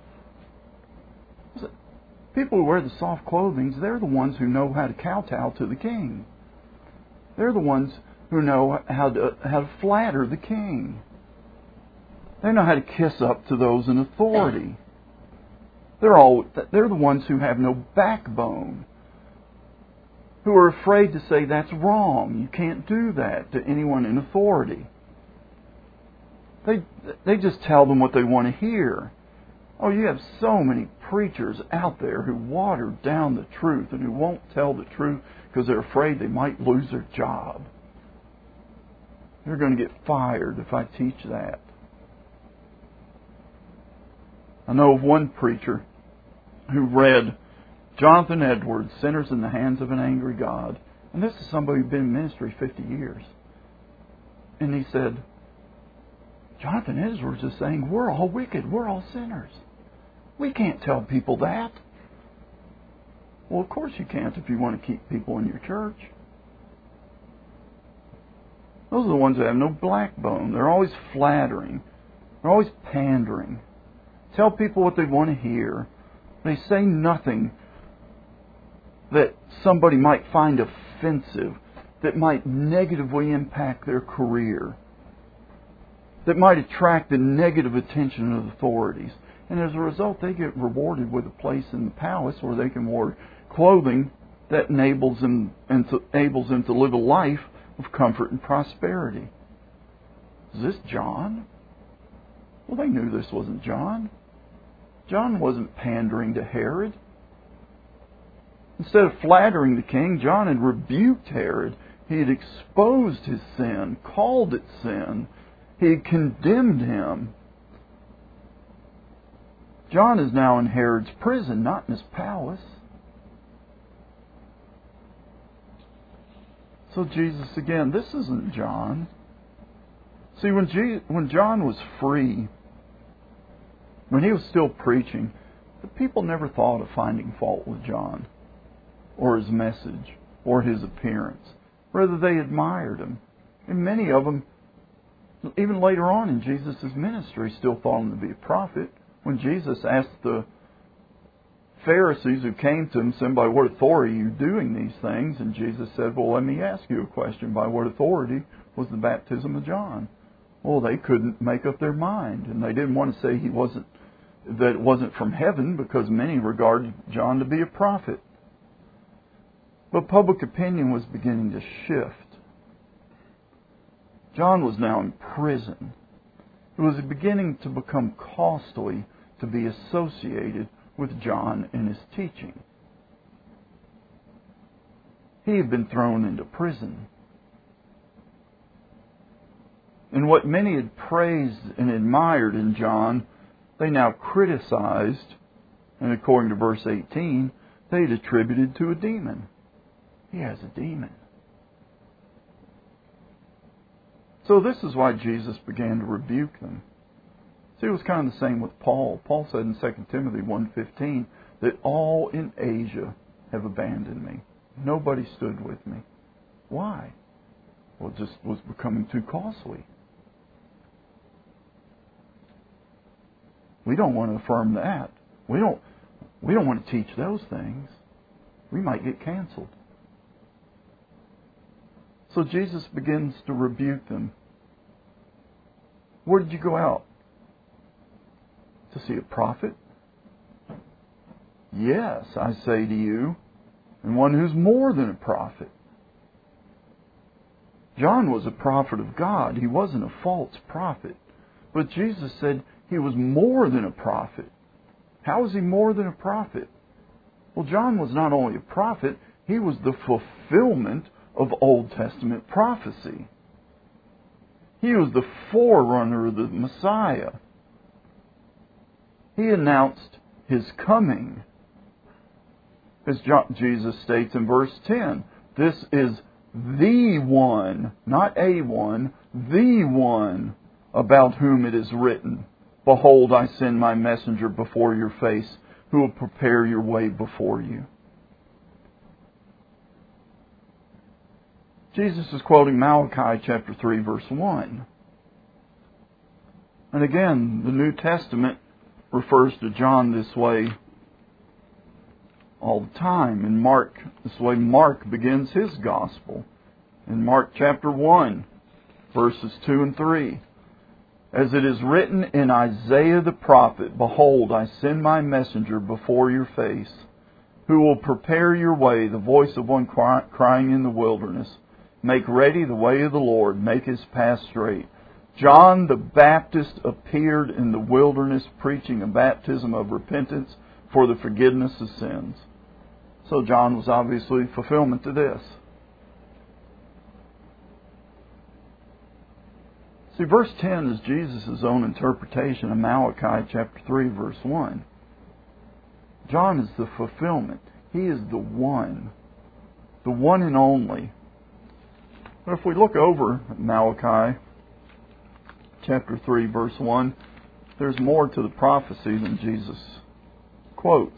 People who wear the soft clothing, they're the ones who know how to kowtow to the king. They're the ones who know how to flatter the king. They know how to kiss up to those in authority. They're the ones who have no backbone, who are afraid to say that's wrong. You can't do that to anyone in authority. They just tell them what they want to hear. Oh, you have so many preachers out there who water down the truth and who won't tell the truth because they're afraid they might lose their job. They're going to get fired if I teach that. I know of one preacher who read Jonathan Edwards, Sinners in the Hands of an Angry God. And this is somebody who'd been in ministry 50 years. And he said, Jonathan Edwards is saying, we're all wicked, we're all sinners. We can't tell people that. Well, of course you can't if you want to keep people in your church. Those are the ones that have no backbone. They're always flattering. They're always pandering. Tell people what they want to hear. They say nothing that somebody might find offensive, that might negatively impact their career, that might attract the negative attention of authorities. And as a result, they get rewarded with a place in the palace where they can wear clothing that enables them to live a life of comfort and prosperity. Is this John? Well, they knew this wasn't John. John wasn't pandering to Herod. Instead of flattering the king, John had rebuked Herod. He had exposed his sin, called it sin. He had condemned him. John is now in Herod's prison, not in his palace. So Jesus, again, this isn't John. See, when John was free, when he was still preaching, the people never thought of finding fault with John, or his message, or his appearance. Rather, they admired him. And many of them, even later on in Jesus' ministry, still thought him to be a prophet. When Jesus asked the Pharisees who came to him, saying, by what authority are you doing these things? And Jesus said, well, let me ask you a question. By what authority was the baptism of John? Well, they couldn't make up their mind. And they didn't want to say that it wasn't from heaven, because many regarded John to be a prophet. But public opinion was beginning to shift. John was now in prison. It was beginning to become costly to be associated with John and his teaching. He had been thrown into prison. And what many had praised and admired in John, they now criticized, and according to verse 18, they had attributed to a demon. He has a demon. So this is why Jesus began to rebuke them. See, it was kind of the same with Paul. Paul said in 2 Timothy 1:15 that all in Asia have abandoned me. Nobody stood with me. Why? Well, it just was becoming too costly. We don't want to affirm that. We don't want to teach those things. We might get canceled. So Jesus begins to rebuke them. Where did you go out? To see a prophet? Yes, I say to you, and one who's more than a prophet. John was a prophet of God. He wasn't a false prophet. But Jesus said he was more than a prophet. How is he more than a prophet? Well, John was not only a prophet, he was the fulfillment of Old Testament prophecy. He was the forerunner of the Messiah. He announced his coming. As Jesus states in verse 10, this is the one, not a one, the one about whom it is written, behold, I send my messenger before your face, who will prepare your way before you. Jesus is quoting Malachi chapter 3, verse 1. And again, the New Testament refers to John this way all the time. In Mark, this way Mark begins his gospel. In Mark chapter 1, verses 2 and 3. As it is written in Isaiah the prophet, behold, I send my messenger before your face, who will prepare your way, the voice of one crying in the wilderness. Make ready the way of the Lord, make his path straight. John the Baptist appeared in the wilderness preaching a baptism of repentance for the forgiveness of sins. So John was obviously fulfillment to this. See, verse 10 is Jesus' own interpretation of Malachi chapter 3, verse 1. John is the fulfillment. He is the one and only. But if we look over at Malachi chapter 3, verse 1, there's more to the prophecy than Jesus quotes.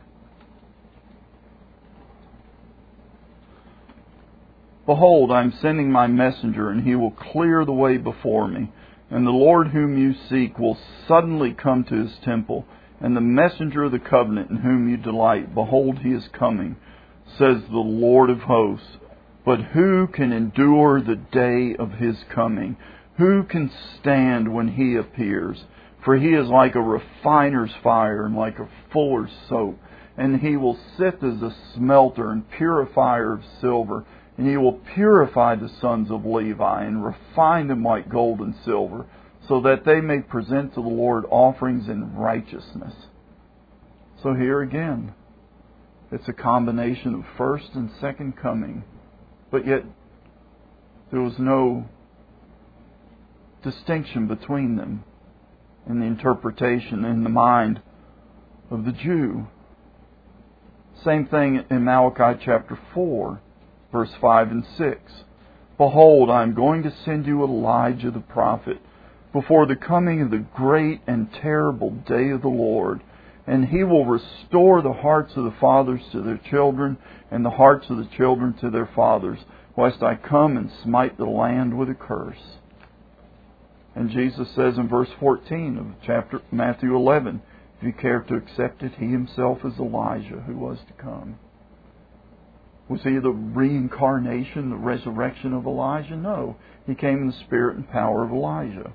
Behold, I am sending my messenger, and he will clear the way before me. And the Lord whom you seek will suddenly come to his temple. And the messenger of the covenant in whom you delight, behold, he is coming, says the Lord of hosts. But who can endure the day of his coming? Who can stand when he appears? For he is like a refiner's fire and like a fuller's soap. And he will sit as a smelter and purifier of silver. And he will purify the sons of Levi and refine them like gold and silver, so that they may present to the Lord offerings in righteousness. So here again, it's a combination of first and second coming. But yet, there was no distinction between them in the interpretation, in the mind of the Jew. Same thing in Malachi chapter 4, verse 5 and 6. Behold, I am going to send you Elijah the prophet before the coming of the great and terrible day of the Lord. And he will restore the hearts of the fathers to their children, and the hearts of the children to their fathers, lest I come and smite the land with a curse. And Jesus says in verse 14 of chapter Matthew 11, if you care to accept it, he himself is Elijah who was to come. Was he the reincarnation, the resurrection of Elijah? No. He came in the spirit and power of Elijah.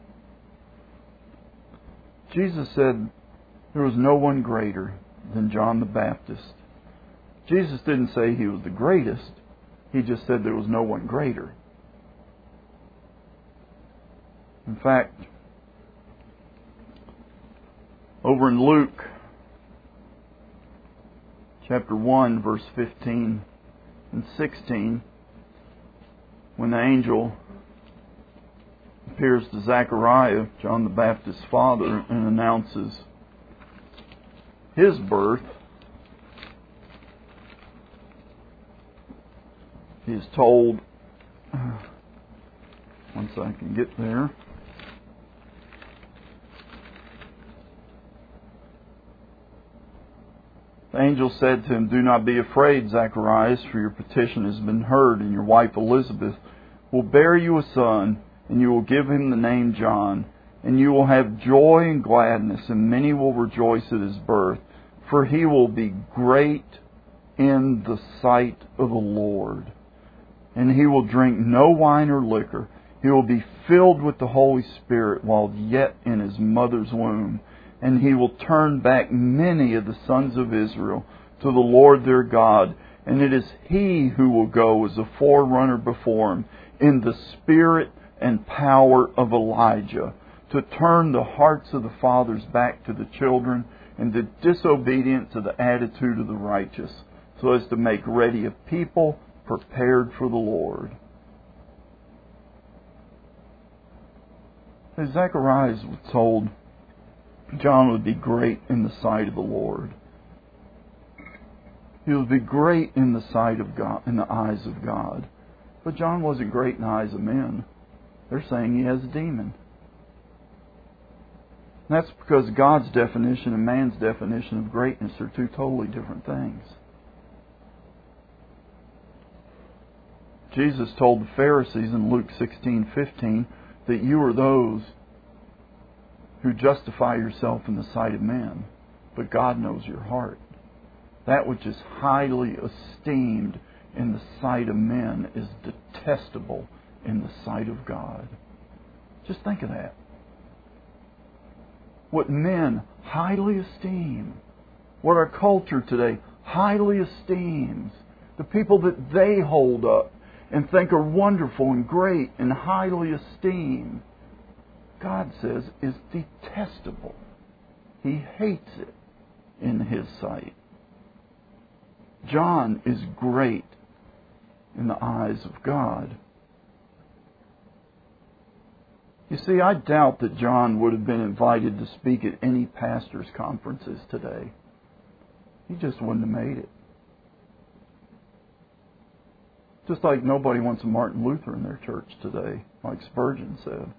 Jesus said there was no one greater than John the Baptist. Jesus didn't say he was the greatest. He just said there was no one greater. In fact, over in Luke chapter 1, verse 15 and 16, when the angel appears to Zechariah, John the Baptist's father, and announces his birth, he is told, once I can get there, the angel said to him, do not be afraid, Zacharias, for your petition has been heard, and your wife Elizabeth will bear you a son, and you will give him the name John. And you will have joy and gladness, and many will rejoice at his birth, for he will be great in the sight of the Lord. And he will drink no wine or liquor. He will be filled with the Holy Spirit while yet in his mother's womb. And he will turn back many of the sons of Israel to the Lord their God. And it is he who will go as a forerunner before him in the spirit and power of Elijah, to turn the hearts of the fathers back to the children, and the disobedient to the attitude of the righteous, so as to make ready a people prepared for the Lord. As Zacharias was told, John would be great in the sight of the Lord. He would be great in the sight of God, in the eyes of God. But John wasn't great in the eyes of men. They're saying he has a demon. And that's because God's definition and man's definition of greatness are two totally different things. Jesus told the Pharisees in Luke 16:15 that you are those who justify yourself in the sight of men, but God knows your heart. That which is highly esteemed in the sight of men is detestable in the sight of God. Just think of that. What men highly esteem, what our culture today highly esteems, the people that they hold up and think are wonderful and great and highly esteemed, God says is detestable. He hates it in His sight. John is great in the eyes of God. You see, I doubt that John would have been invited to speak at any pastors' conferences today. He just wouldn't have made it. Just like nobody wants a Martin Luther in their church today, like Spurgeon said.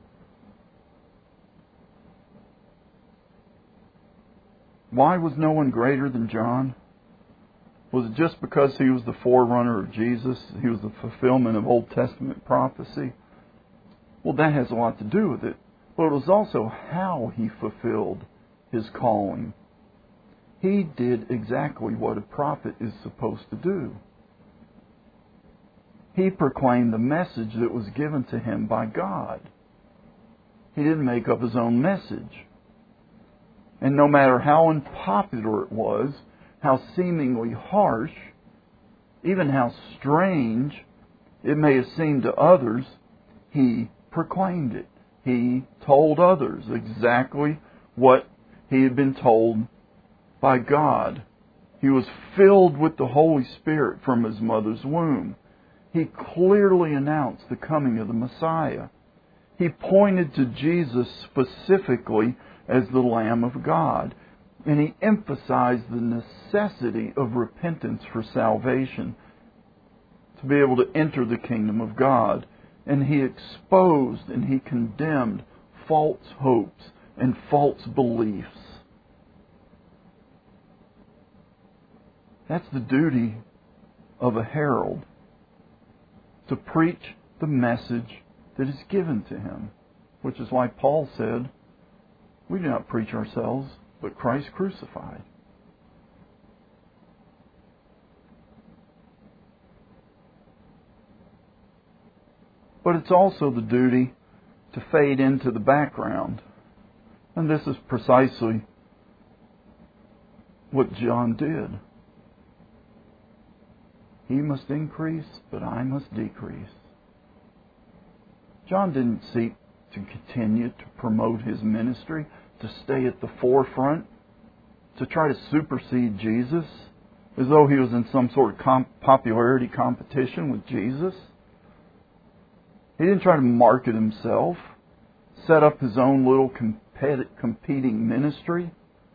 Why was no one greater than John? Was it just because he was the forerunner of Jesus? He was the fulfillment of Old Testament prophecy? Well, that has a lot to do with it. But it was also how he fulfilled his calling. He did exactly what a prophet is supposed to do. He proclaimed the message that was given to him by God. He didn't make up his own message. And no matter how unpopular it was, how seemingly harsh, even how strange it may have seemed to others, he proclaimed it. He told others exactly what he had been told by God. He was filled with the Holy Spirit from his mother's womb. He clearly announced the coming of the Messiah. He pointed to Jesus specifically as the Lamb of God. And he emphasized the necessity of repentance for salvation, to be able to enter the kingdom of God. And he exposed and he condemned false hopes and false beliefs. That's the duty of a herald, to preach the message that is given to him. Which is why Paul said, we do not preach ourselves, but Christ crucified. But it's also the duty to fade into the background. And this is precisely what John did. He must increase, but I must decrease. John didn't seek to continue to promote his ministry, to stay at the forefront, to try to supersede Jesus, as though he was in some sort of popularity competition with Jesus. He didn't try to market himself, set up his own little competing ministry.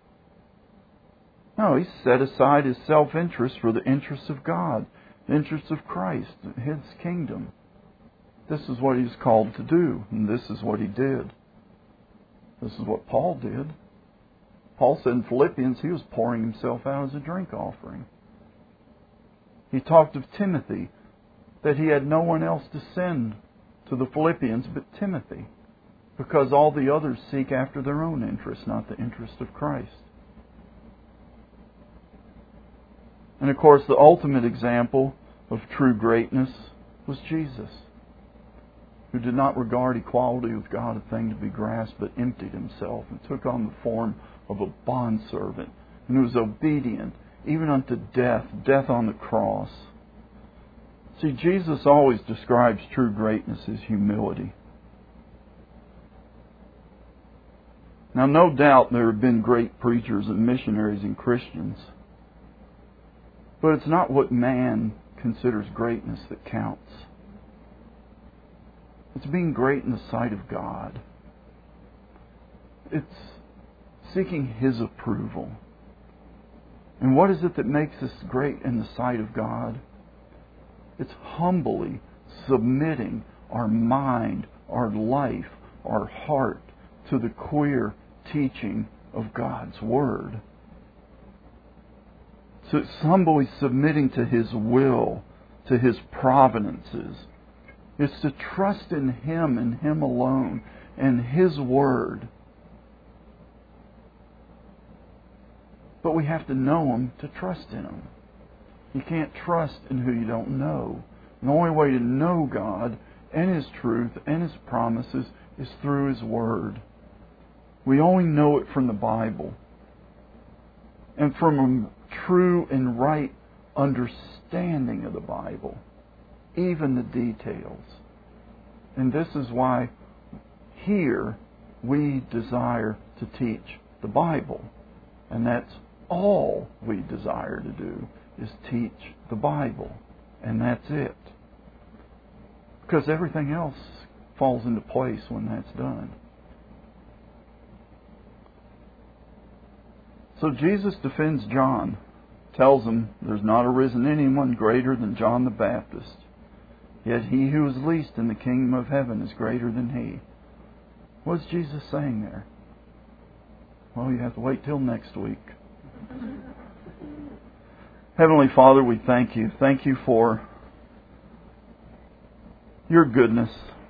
No, he set aside his self-interest for the interests of God, the interests of Christ, His kingdom. This is what he was called to do, and this is what he did. This is what Paul did. Paul said in Philippians he was pouring himself out as a drink offering. He talked of Timothy, that he had no one else to send to the Philippians but Timothy, because all the others seek after their own interests, not the interest of Christ. And of course, the ultimate example of true greatness was Jesus, who did not regard equality with God a thing to be grasped, but emptied himself and took on the form of a bondservant, and was obedient even unto death, death on the cross. See, Jesus always describes true greatness as humility. Now, no doubt there have been great preachers and missionaries and Christians, but it's not what man considers greatness that counts. It's being great in the sight of God. It's seeking His approval. And what is it that makes us great in the sight of God? It's humbly submitting our mind, our life, our heart to the clear teaching of God's Word. So it's humbly submitting to His will, to His providences. It's to trust in Him and Him alone and His Word. But we have to know Him to trust in Him. You can't trust in who you don't know. And the only way to know God and His truth and His promises is through His Word. We only know it from the Bible and from a true and right understanding of the Bible, even the details. And this is why here we desire to teach the Bible. And that's all we desire to do, is teach the Bible. And that's it. Because everything else falls into place when that's done. So Jesus defends John, tells him there's not arisen anyone greater than John the Baptist. Yet he who is least in the kingdom of heaven is greater than he. What's Jesus saying there? Well, you have to wait till next week. Heavenly Father, we thank you. Thank you for your goodness.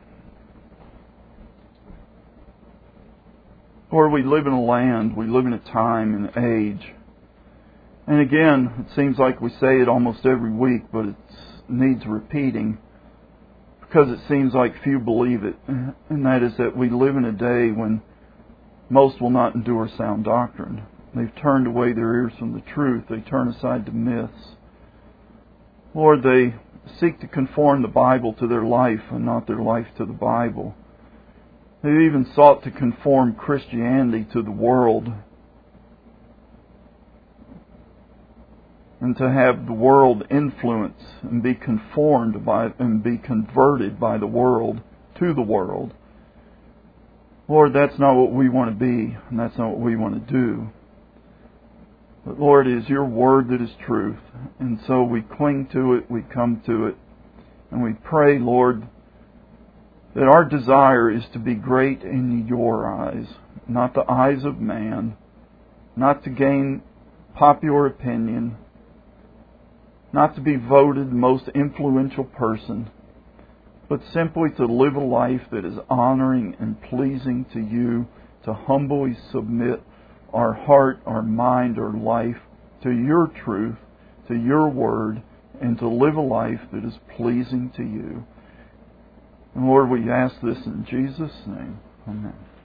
Lord, we live in a land, we live in a time and age. And again, it seems like we say it almost every week, but it needs repeating because it seems like few believe it. And that is that we live in a day when most will not endure sound doctrine. They've turned away their ears from the truth. They turn aside to myths. Lord, they seek to conform the Bible to their life and not their life to the Bible. They've even sought to conform Christianity to the world and to have the world influence and be conformed by and be converted by the world to the world. Lord, that's not what we want to be, and that's not what we want to do. But Lord, it is your word that is truth, and so we cling to it, we come to it, and we pray, Lord, that our desire is to be great in your eyes, not the eyes of man, not to gain popular opinion, not to be voted the most influential person, but simply to live a life that is honoring and pleasing to you, to humbly submit our heart, our mind, our life to your truth, to your word, and to live a life that is pleasing to you. And Lord, we ask this in Jesus' name. Amen.